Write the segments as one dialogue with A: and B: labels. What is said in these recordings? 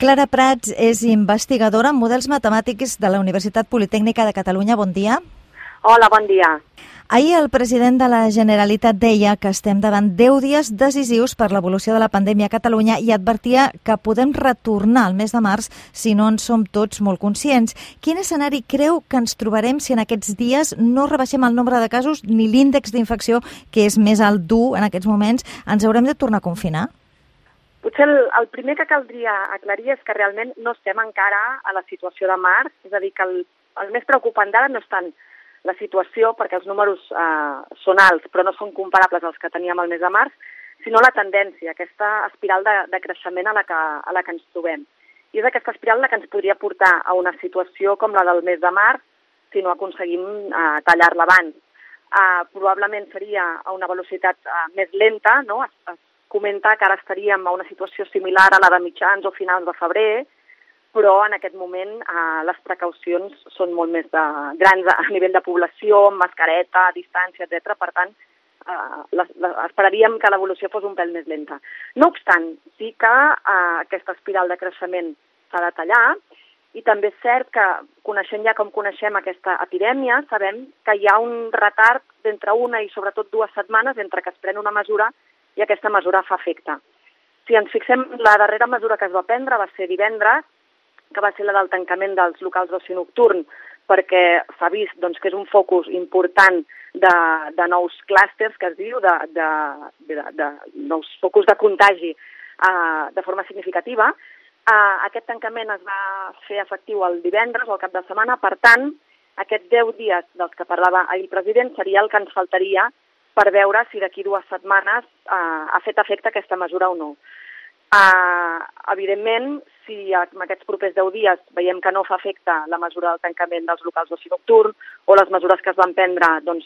A: Clara Prats és investigadora en models matemàtics de la Universitat Politècnica de Catalunya. Bon dia.
B: Hola, bon dia.
A: Ahir el president de la Generalitat deia que estem davant 10 dies decisius per l'evolució de la pandèmia a Catalunya i advertia que podem retornar al mes de març si no en som tots molt conscients. Quin escenari creu que ens trobarem si en aquests dies no rebaixem el nombre de casos ni l'índex d'infecció, que és més alt dur en aquests moments? Ens haurem de tornar a confinar?
B: Potser el primer que caldria aclarir és que realment no estem encara a la situació de març, és a dir, que el més preocupant d'ara no és tant la situació, perquè els números són alts, però no són comparables als que teníem el mes de març, sinó la tendència, aquesta espiral de creixement a la que ens trobem. I és aquesta espiral la que ens podria portar a una situació com la del mes de març si no aconseguim tallar-la abans. Probablement seria a una velocitat més lenta, no? Es comenta que ara estaríem a una situació similar a la de mitjans o finals de febrer, però en aquest moment les precaucions són molt més grans a nivell de població, amb mascareta, distància, etc. Per tant, esperaríem que l'evolució fos un pèl més lenta. No obstant, sí que aquesta espiral de creixement s'ha de tallar, i també és cert que, coneixent ja com coneixem aquesta epidèmia, sabem que hi ha un retard d'entre una i sobretot 2 setmanes entre que es pren una mesura i aquesta mesura fa efecte. Si ens fixem, la darrera mesura que es va prendre va ser divendres, que va ser la del tancament dels locals d'oci nocturn, perquè s'ha vist que és un focus important de nous clústers, que es diu, de nous focus de contagi de forma significativa. Aquest tancament es va fer efectiu el divendres o al cap de setmana, per tant, aquests 10 dies dels que parlava ahir el president seria el que ens faltaria per veure si d'aquí 2 setmanes ha fet efecte aquesta mesura o no. Evidentment, si en aquests propers 10 dies veiem que no fa efecte la mesura del tancament dels locals d'oci nocturn o les mesures que es van prendre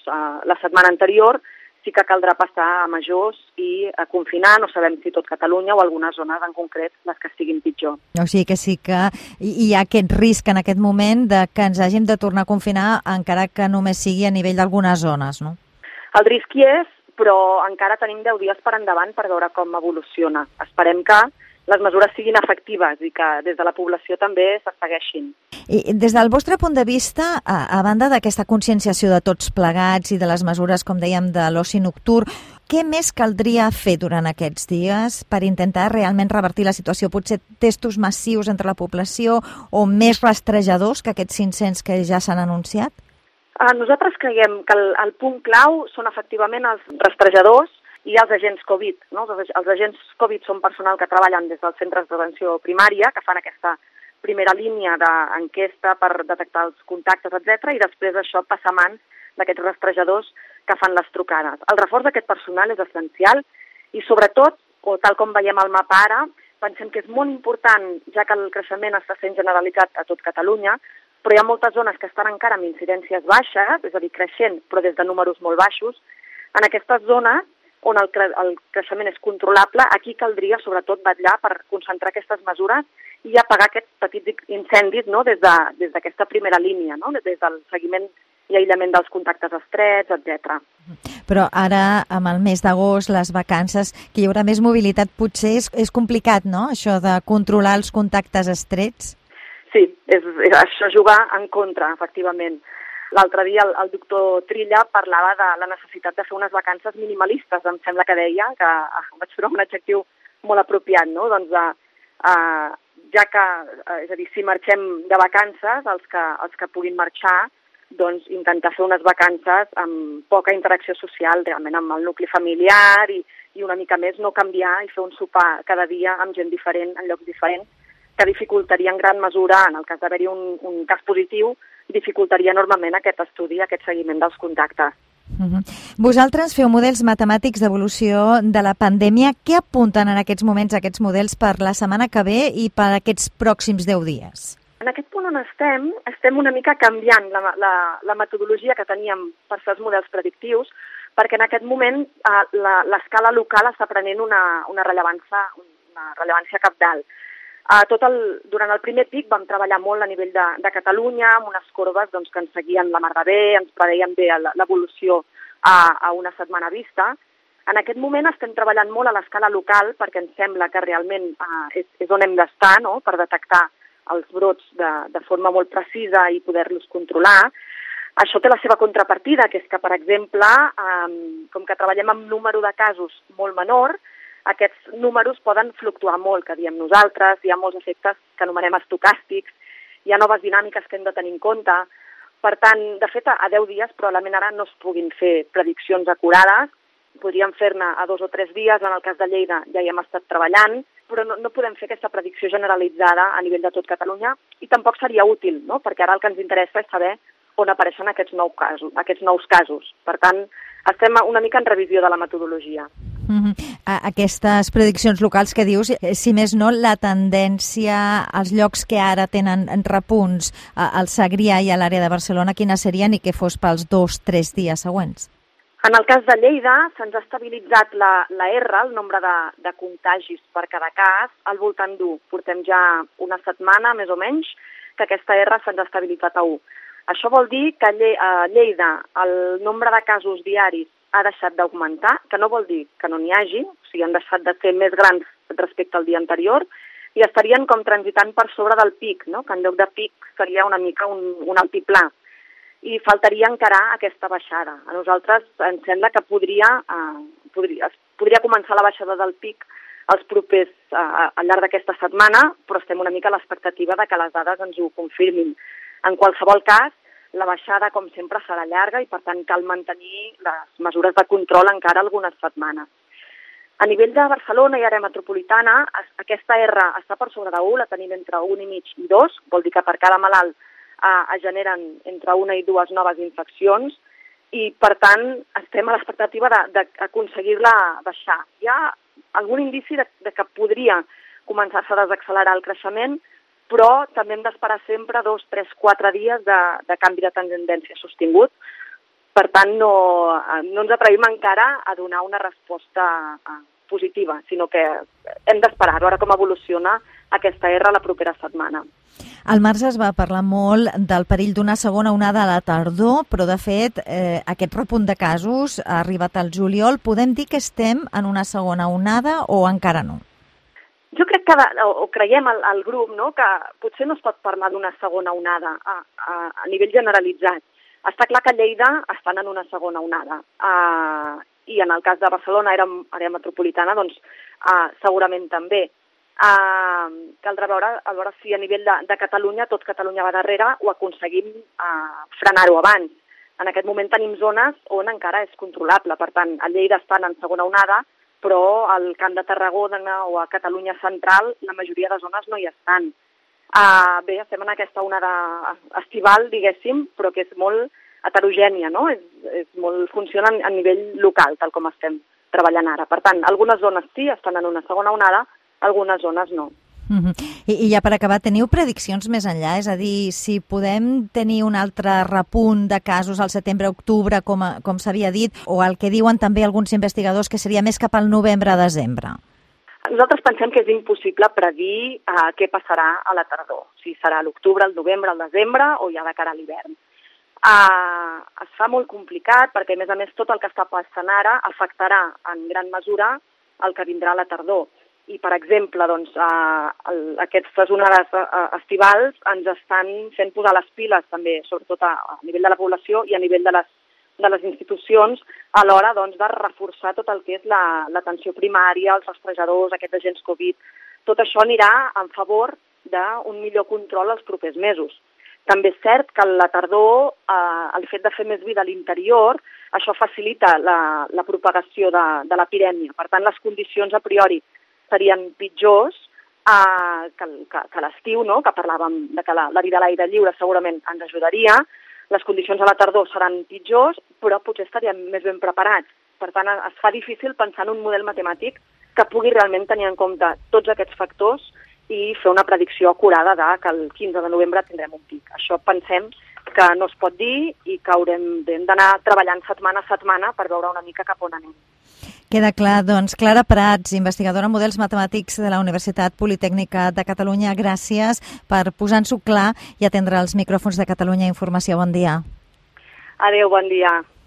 B: la setmana anterior, sí que caldrà passar a majors i a confinar. No sabem si tot Catalunya o algunes zones en concret les que estiguin pitjor.
A: O sigui que sí que hi ha aquest risc en aquest moment de que ens hàgim de tornar a confinar, encara que només sigui a nivell d'algunes zones, no?
B: El risc hi és, però encara tenim 10 dies per endavant per veure com evoluciona. Esperem que les mesures siguin efectives i que des de la població també se segueixin.
A: I des del vostre punt de vista, a banda d'aquesta conscienciació de tots plegats i de les mesures, com dèiem, de l'oci nocturn, què més caldria fer durant aquests dies per intentar realment revertir la situació? Potser testos massius entre la població o més rastrejadors que aquests 500 que ja s'han anunciat?
B: Nosaltres creiem que el punt clau són efectivament els rastrejadors i els agents Covid. No? Els agents Covid són personal que treballen des dels centres d'atenció primària, que fan aquesta primera línia d'enquesta per detectar els contactes, etc. I després això passa a mans d'aquests rastrejadors que fan les trucades. El reforç d'aquest personal és essencial i sobretot, o tal com veiem al mapa ara, pensem que és molt important, ja que el creixement està sent generalitzat a tot Catalunya, però hi ha moltes zones que estan encara amb incidències baixes, és a dir, creixent, però des de números molt baixos. En aquestes zones on el creixement és controlable, aquí caldria sobretot vetllar per concentrar aquestes mesures i apagar aquests petits incendis, no? des d'aquesta primera línia, no? Des del seguiment i aïllament dels contactes estrets, etc.
A: Però ara, amb el mes d'agost, les vacances, que hi haurà més mobilitat, potser és complicat, no?, això de controlar els contactes estrets?
B: Sí, això juga en contra, efectivament. L'altre dia el doctor Trilla parlava de la necessitat de fer unes vacances minimalistes, em sembla que deia, que vaig trobar un adjectiu molt apropiat, no? Doncs ja que, és a dir, si marxem de vacances, els que puguin marxar, doncs intentar fer unes vacances amb poca interacció social, realment amb el nucli familiar i una mica més no canviar i fer un sopar cada dia amb gent diferent, en llocs diferents, que dificultaria en gran mesura, en el cas d'haver-hi un cas positiu, dificultaria enormement aquest estudi, aquest seguiment dels contactes.
A: Vosaltres feu models matemàtics d'evolució de la pandèmia. Què apunten en aquests moments aquests models per la setmana que ve i per aquests pròxims 10 dies?
B: En aquest punt on estem una mica canviant la metodologia que teníem per fer els models predictius, perquè en aquest moment l'escala local està prenent una rellevància cabdal. Durant el primer pic vam treballar molt a nivell de Catalunya, amb unes corbes que ens seguien la mar de bé, ens preveien bé l'evolució a una setmana vista. En aquest moment estem treballant molt a l'escala local perquè ens sembla que realment és on hem d'estar, no?, per detectar els brots de forma molt precisa i poder-los controlar. Això té la seva contrapartida, que és que, per exemple, com que treballem amb número de casos molt menor, aquests números poden fluctuar molt, que diem nosaltres, hi ha molts efectes que anomenem estocàstics, hi ha noves dinàmiques que hem de tenir en compte. Per tant, de fet, a 10 dies probablement ara no es puguin fer prediccions acurades, podríem fer-ne a 2 o 3 dies, en el cas de Lleida ja hi hem estat treballant, però no podem fer aquesta predicció generalitzada a nivell de tot Catalunya i tampoc seria útil, no?, perquè ara el que ens interessa és saber on apareixen aquests nous casos. Per tant, estem una mica en revisió de la metodologia.
A: Aquestes prediccions locals que dius, si més no, la tendència als llocs que ara tenen repunts al Segrià i a l'àrea de Barcelona, quines serien i què fos pels 2-3 dies següents?
B: En el cas de Lleida, se'ns ha estabilitzat la R, el nombre de contagis per cada cas, al voltant d'1. Portem ja una setmana, més o menys, que aquesta R se'ns ha estabilitzat a 1. Això vol dir que a Lleida el nombre de casos diaris ha deixat d'augmentar, que no vol dir que no n'hi hagi, o sigui, han deixat de ser més grans respecte al dia anterior, i estarien com transitant per sobre del pic, no?, que en lloc de pic seria una mica un altiplà. I faltaria encarar aquesta baixada. A nosaltres ens sembla que podria començar la baixada del pic al llarg d'aquesta setmana, però estem una mica a l'expectativa de que les dades ens ho confirmin. En qualsevol cas, la baixada, com sempre, serà llarga i, per tant, cal mantenir les mesures de control encara algunes setmanes. A nivell de Barcelona i àrea metropolitana, aquesta R està per sobre de 1, la tenim entre 1,5 i 2, vol dir que per cada malalt es generen entre 1 i 2 noves infeccions i, per tant, estem a l'expectativa d'aconseguir-la baixar. Hi ha algun indici de que podria començar-se a desaccelerar el creixement, però també hem d'esperar sempre 2, 3, 4 dies de canvi de tendència sostingut. Per tant, no ens atrevim encara a donar una resposta positiva, sinó que hem d'esperar a veure com evoluciona aquesta R la propera setmana.
A: Al març es va parlar molt del perill d'una segona onada a la tardor, però de fet aquest repunt de casos ha arribat al juliol. Podem dir que estem en una segona onada o encara no?
B: Jo crec que, o creiem al grup, no?, que potser no es pot parlar d'una segona onada a nivell generalitzat. Està clar que a Lleida estan en una segona onada i en el cas de Barcelona, àrea metropolitana, doncs segurament també. Caldrà veure si a nivell de Catalunya, tot Catalunya va darrere, o aconseguim frenar-ho abans. En aquest moment tenim zones on encara és controlable, per tant, a Lleida estan en segona onada, però al Camp de Tarragona o a Catalunya central la majoria de zones no hi estan. Bé, estem en aquesta onada estival, diguéssim, però que és molt heterogènia, no? Funciona a nivell local, tal com estem treballant ara. Per tant, algunes zones sí estan en una segona onada, algunes zones no.
A: I ja per acabar, teniu prediccions més enllà? És a dir, si podem tenir un altre repunt de casos al setembre-octubre, com s'havia dit, o el que diuen també alguns investigadors que seria més cap al novembre-desembre?
B: Nosaltres pensem que és impossible predir què passarà a la tardor, si serà l'octubre, el novembre, el desembre o ja de cara a l'hivern. Es fa molt complicat perquè, a més, tot el que està passant ara afectarà en gran mesura el que vindrà a la tardor. I, per exemple, doncs, aquestes onades estivals ens estan fent posar les piles també, sobretot a nivell de la població i a nivell de les institucions, a l'hora doncs, de reforçar tot el que és l'atenció primària, els rastrejadors, aquests agents Covid. Tot això anirà en favor d'un millor control els propers mesos. També és cert que a la tardor, el fet de fer més vida a l'interior, això facilita la propagació de l'epidèmia. Per tant, les condicions a priori serien pitjors que l'estiu, no?, que parlàvem de que la vida a l'aire lliure segurament ens ajudaria. Les condicions a la tardor seran pitjors, però potser estaríem més ben preparats. Per tant, es fa difícil pensar en un model matemàtic que pugui realment tenir en compte tots aquests factors i fer una predicció acurada que el 15 de novembre tindrem un pic. Això pensem que no es pot dir i que haurem d'anar treballant setmana a setmana per veure una mica cap on anem.
A: Queda clar, doncs. Clara Prats, investigadora en models matemàtics de la Universitat Politècnica de Catalunya, gràcies per posar-nos-ho clar i atendre els micròfons de Catalunya Informació. Bon dia.
B: Adéu, bon dia.